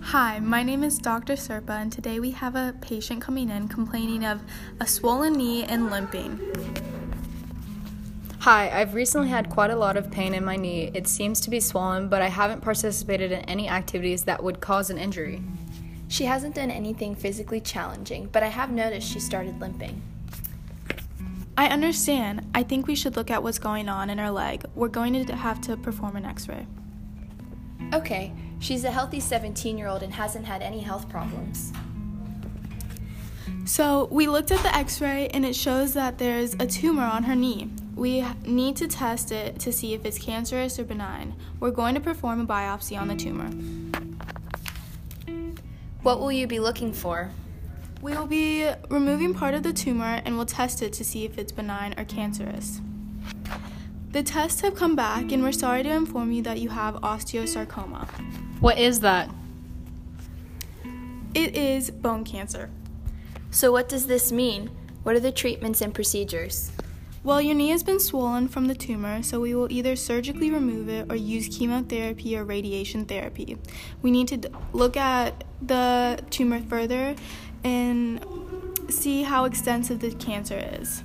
Hi, my name is Dr. Serpa, and today we have a patient coming in complaining of a swollen knee and limping. Hi, I've recently had quite a lot of pain in my knee. It seems to be swollen, but I haven't participated in any activities that would cause an injury. She hasn't done anything physically challenging, but I have noticed she started limping. I understand. I think we should look at what's going on in her leg. We're going to have to perform an x-ray. Okay, she's a healthy 17-year-old and hasn't had any health problems. So we looked at the x-ray and it shows that there's a tumor on her knee. We need to test it to see if it's cancerous or benign. We're going to perform a biopsy on the tumor. What will you be looking for? We will be removing part of the tumor and we'll test it to see if it's benign or cancerous. The tests have come back and we're sorry to inform you that you have osteosarcoma. What is that? It is bone cancer. So what does this mean? What are the treatments and procedures? Well, your knee has been swollen from the tumor, so we will either surgically remove it or use chemotherapy or radiation therapy. We need to look at the tumor further and see how extensive the cancer is.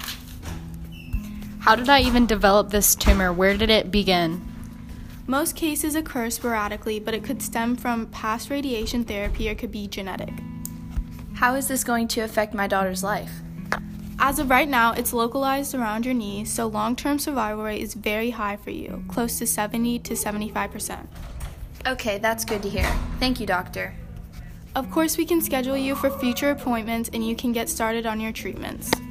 How did I even develop this tumor? Where did it begin? Most cases occur sporadically, but it could stem from past radiation therapy or could be genetic. How is this going to affect my daughter's life? As of right now, it's localized around your knee, so long-term survival rate is very high for you, close to 70 to 75%. Okay, that's good to hear. Thank you, doctor. Of course, we can schedule you for future appointments and you can get started on your treatments.